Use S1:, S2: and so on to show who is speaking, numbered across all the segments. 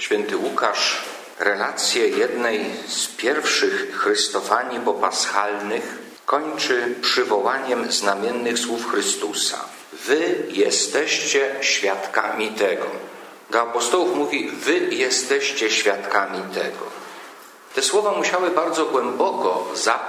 S1: Święty Łukasz relację jednej z pierwszych Chrystofanii popaschalnych kończy przywołaniem znamiennych słów Chrystusa. Wy jesteście świadkami tego. Do apostołów mówi, wy jesteście świadkami tego. Te słowa musiały bardzo głęboko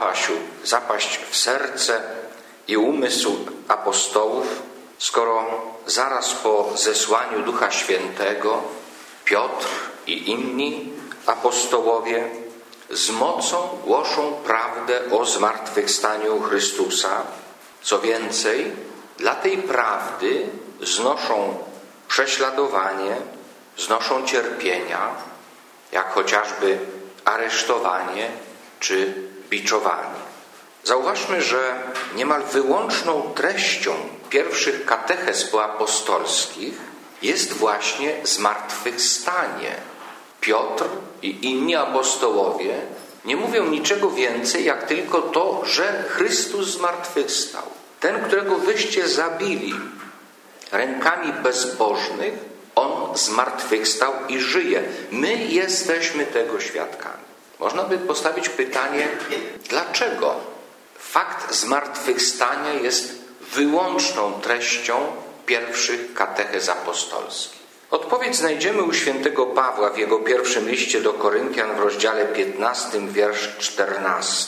S1: zapaść w serce i umysł apostołów, skoro zaraz po zesłaniu Ducha Świętego Piotr i inni apostołowie z mocą głoszą prawdę o zmartwychwstaniu Chrystusa. Co więcej, dla tej prawdy znoszą prześladowanie, znoszą cierpienia, jak chociażby aresztowanie czy biczowanie. Zauważmy, że niemal wyłączną treścią pierwszych katechez poapostolskich jest właśnie zmartwychwstanie. Piotr i inni apostołowie nie mówią niczego więcej, jak tylko to, że Chrystus zmartwychwstał. Ten, którego wyście zabili rękami bezbożnych, On zmartwychwstał i żyje. My jesteśmy tego świadkami. Można by postawić pytanie, dlaczego fakt zmartwychwstania jest wyłączną treścią pierwszych katechez apostolskich? Odpowiedź znajdziemy u świętego Pawła w jego pierwszym liście do Koryntian w rozdziale 15, wiersz 14.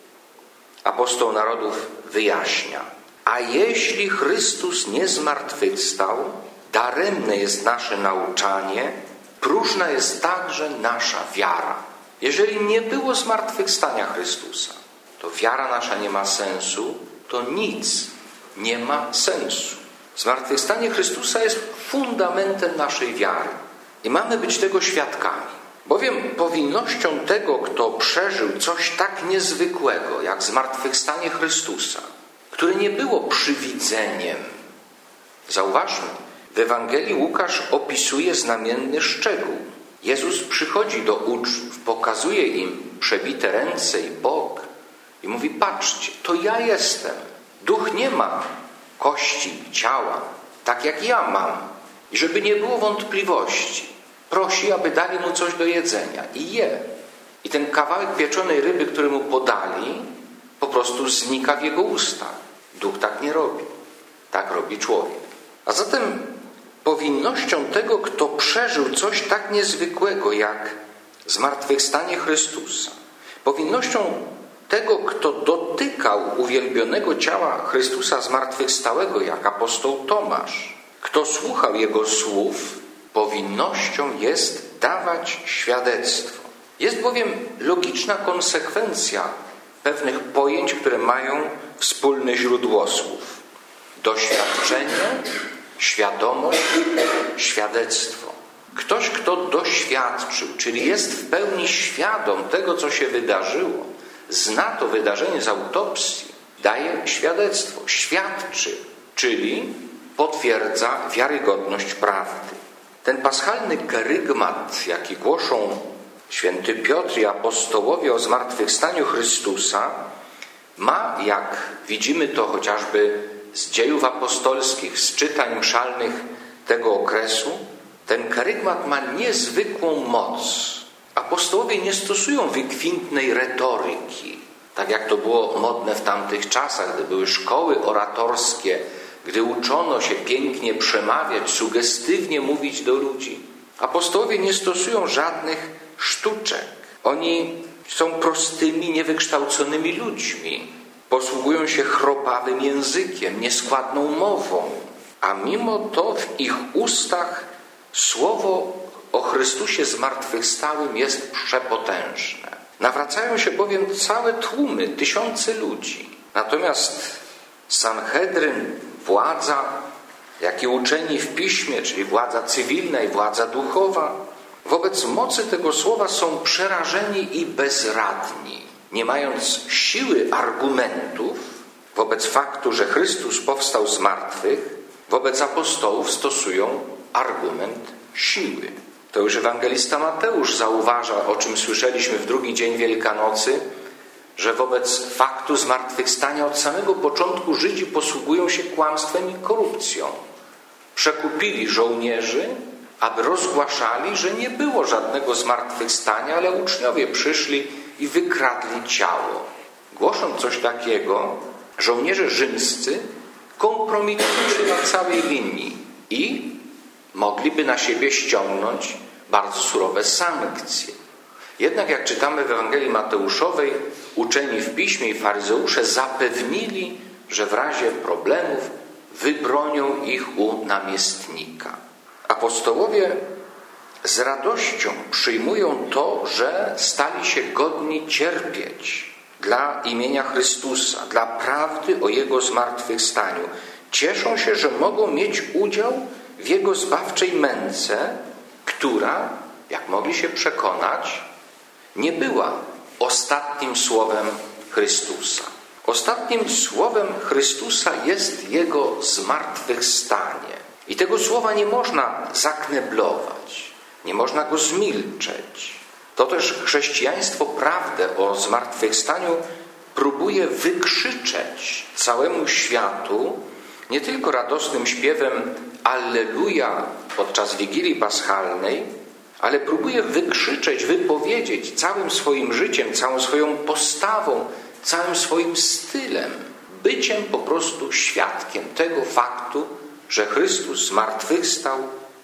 S1: Apostoł narodów wyjaśnia: a jeśli Chrystus nie zmartwychwstał, daremne jest nasze nauczanie, próżna jest także nasza wiara. Jeżeli nie było zmartwychwstania Chrystusa, to wiara nasza nie ma sensu, to nic nie ma sensu. Zmartwychwstanie Chrystusa jest fundamentem naszej wiary i mamy być tego świadkami. Bowiem powinnością tego, kto przeżył coś tak niezwykłego jak zmartwychwstanie Chrystusa, które nie było przywidzeniem. Zauważmy, w Ewangelii Łukasz opisuje znamienny szczegół. Jezus przychodzi do uczniów, pokazuje im przebite ręce i bok i mówi: patrzcie, to ja jestem. Duch nie ma kości, ciała, tak jak ja mam. I żeby nie było wątpliwości, prosi, aby dali mu coś do jedzenia i je. I ten kawałek pieczonej ryby, który mu podali, po prostu znika w jego ustach. Duch tak nie robi. Tak robi człowiek. A zatem powinnością tego, kto przeżył coś tak niezwykłego jak zmartwychwstanie Chrystusa, powinnością tego, kto dotykał uwielbionego ciała Chrystusa zmartwychwstałego jak apostoł Tomasz, kto słuchał jego słów, powinnością jest dawać świadectwo. Jest bowiem logiczna konsekwencja pewnych pojęć, które mają wspólne źródło słów. Doświadczenie, świadomość, świadectwo. Ktoś, kto doświadczył, czyli jest w pełni świadom tego, co się wydarzyło, zna to wydarzenie z autopsji, daje świadectwo, świadczy, czyli potwierdza wiarygodność prawdy. Ten paschalny kerygmat, jaki głoszą święty Piotr i apostołowie o zmartwychwstaniu Chrystusa, ma, jak widzimy to chociażby z dziejów apostolskich, z czytań mszalnych tego okresu, ten kerygmat ma niezwykłą moc. Apostołowie nie stosują wykwintnej retoryki, tak jak to było modne w tamtych czasach, gdy były szkoły oratorskie, gdy uczono się pięknie przemawiać, sugestywnie mówić do ludzi. Apostołowie nie stosują żadnych sztuczek. Oni są prostymi, niewykształconymi ludźmi. Posługują się chropawym językiem, nieskładną mową, a mimo to w ich ustach słowo o Chrystusie zmartwychwstałym jest przepotężne. Nawracają się bowiem całe tłumy, tysiące ludzi. Natomiast Sanhedryn, władza, jak i uczeni w piśmie, czyli władza cywilna i władza duchowa, wobec mocy tego słowa są przerażeni i bezradni. Nie mając siły argumentów wobec faktu, że Chrystus powstał z martwych, wobec apostołów stosują argument siły. To już ewangelista Mateusz zauważa, o czym słyszeliśmy w drugi dzień Wielkanocy, że wobec faktu zmartwychwstania od samego początku Żydzi posługują się kłamstwem i korupcją. Przekupili żołnierzy, aby rozgłaszali, że nie było żadnego zmartwychwstania, ale uczniowie przyszli i wykradli ciało. Głosząc coś takiego, żołnierze rzymscy kompromitują się na całej linii i mogliby na siebie ściągnąć bardzo surowe sankcje. Jednak jak czytamy w Ewangelii Mateuszowej, uczeni w piśmie i faryzeusze zapewnili, że w razie problemów wybronią ich u namiestnika. Apostołowie z radością przyjmują to, że stali się godni cierpieć dla imienia Chrystusa, dla prawdy o Jego zmartwychwstaniu. Cieszą się, że mogą mieć udział w Jego zbawczej męce, która, jak mogli się przekonać, nie była ostatnim słowem Chrystusa. Ostatnim słowem Chrystusa jest Jego zmartwychwstanie. I tego słowa nie można zakneblować, nie można go zmilczeć. To też chrześcijaństwo prawdę o zmartwychwstaniu próbuje wykrzyczeć całemu światu nie tylko radosnym śpiewem Alleluja podczas Wigilii Paschalnej, ale próbuje wykrzyczeć, wypowiedzieć całym swoim życiem, całą swoją postawą, całym swoim stylem, byciem po prostu świadkiem tego faktu, że Chrystus zmartwychwstał,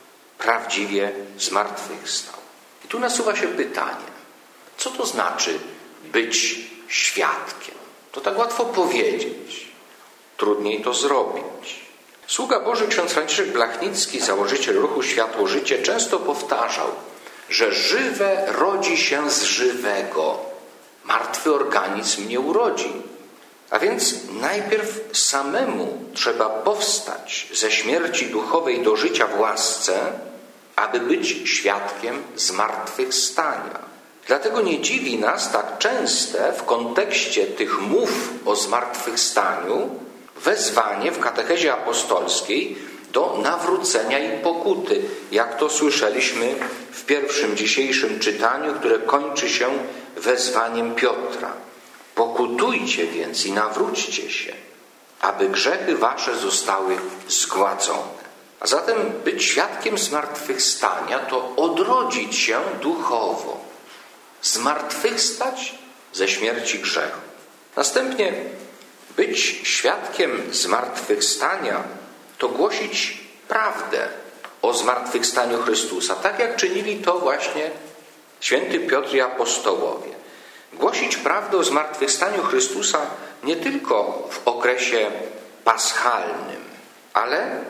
S1: prawdziwie zmartwychwstał. I tu nasuwa się pytanie, co to znaczy być świadkiem? To tak łatwo powiedzieć, trudniej to zrobić. Sługa Boży ksiądz Franciszek Blachnicki, założyciel ruchu Światło Życie, często powtarzał, że żywe rodzi się z żywego. Martwy organizm nie urodzi. A więc najpierw samemu trzeba powstać ze śmierci duchowej do życia w łasce, aby być świadkiem zmartwychwstania. Dlatego nie dziwi nas tak częste w kontekście tych mów o zmartwychwstaniu wezwanie w katechezie apostolskiej do nawrócenia i pokuty, jak to słyszeliśmy w pierwszym dzisiejszym czytaniu, które kończy się wezwaniem Piotra. Pokutujcie więc i nawróćcie się, aby grzechy wasze zostały zgładzone. A zatem być świadkiem zmartwychwstania to odrodzić się duchowo. Zmartwychwstać ze śmierci grzechu. Następnie być świadkiem zmartwychwstania to głosić prawdę o zmartwychwstaniu Chrystusa, tak jak czynili to właśnie święty Piotr i apostołowie. Głosić prawdę o zmartwychwstaniu Chrystusa nie tylko w okresie paschalnym, ale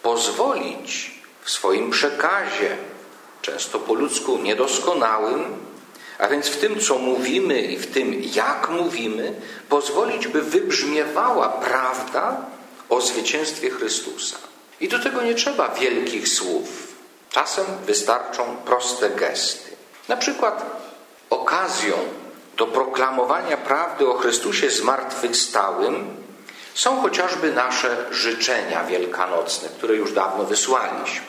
S1: pozwolić w swoim przekazie, często po ludzku niedoskonałym, a więc w tym, co mówimy i w tym, jak mówimy, pozwolić, by wybrzmiewała prawda o zwycięstwie Chrystusa. I do tego nie trzeba wielkich słów. Czasem wystarczą proste gesty. Na przykład okazją do proklamowania prawdy o Chrystusie zmartwychwstałym są chociażby nasze życzenia wielkanocne, które już dawno wysłaliśmy.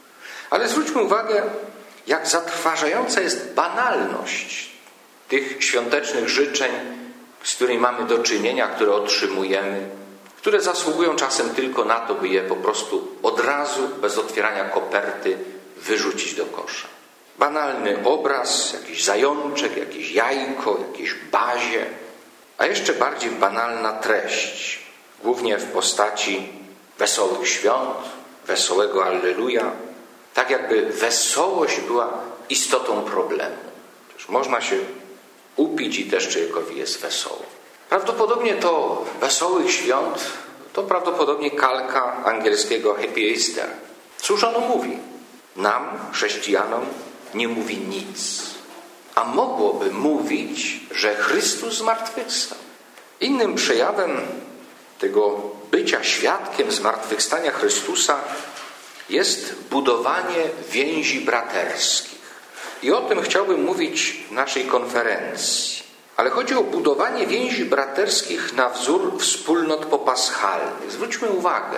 S1: Ale zwróćmy uwagę, jak zatrważająca jest banalność tych świątecznych życzeń, z którymi mamy do czynienia, które otrzymujemy, które zasługują czasem tylko na to, by je po prostu od razu, bez otwierania koperty, wyrzucić do kosza. Banalny obraz, jakiś zajączek, jakieś jajko, jakieś bazie, a jeszcze bardziej banalna treść, głównie w postaci wesołych świąt, wesołego Alleluja, tak jakby wesołość była istotą problemu. Przecież można się upić i też człowiekowi jest wesoło. Prawdopodobnie to wesołych świąt to prawdopodobnie kalka angielskiego Happy Easter. Cóż ono mówi? Nam, chrześcijanom, nie mówi nic. A mogłoby mówić, że Chrystus zmartwychwstał. Innym przejawem tego bycia świadkiem zmartwychwstania Chrystusa jest budowanie więzi braterskich. I o tym chciałbym mówić w naszej konferencji. Ale chodzi o budowanie więzi braterskich na wzór wspólnot popaschalnych. Zwróćmy uwagę,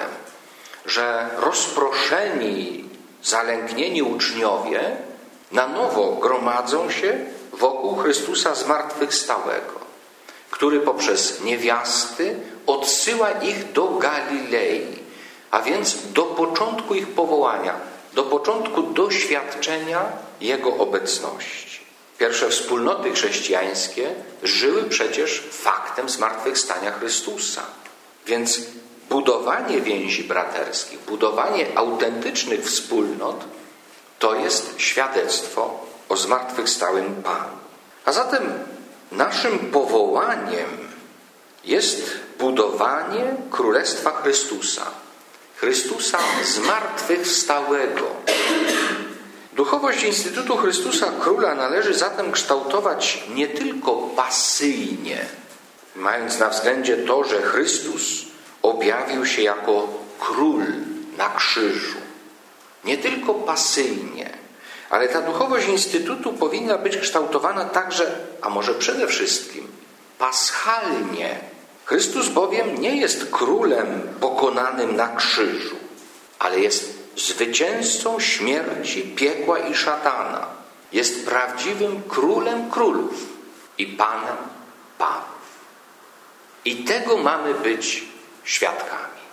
S1: że rozproszeni, zalęknieni uczniowie na nowo gromadzą się wokół Chrystusa zmartwychwstałego, który poprzez niewiasty odsyła ich do Galilei, a więc do początku ich powołania, do początku doświadczenia Jego obecności. Pierwsze wspólnoty chrześcijańskie żyły przecież faktem zmartwychwstania Chrystusa. Więc budowanie więzi braterskich, budowanie autentycznych wspólnot to jest świadectwo o zmartwychwstałym Panu. A zatem naszym powołaniem jest budowanie Królestwa Chrystusa. Chrystusa zmartwychwstałego. Duchowość Instytutu Chrystusa Króla należy zatem kształtować nie tylko pasyjnie, mając na względzie to, że Chrystus objawił się jako Król na krzyżu. Nie tylko pasyjnie, ale ta duchowość Instytutu powinna być kształtowana także, a może przede wszystkim, paschalnie. Chrystus bowiem nie jest królem pokonanym na krzyżu, ale jest zwycięzcą śmierci, piekła i szatana. Jest prawdziwym królem królów i panem panów. I tego mamy być świadkami.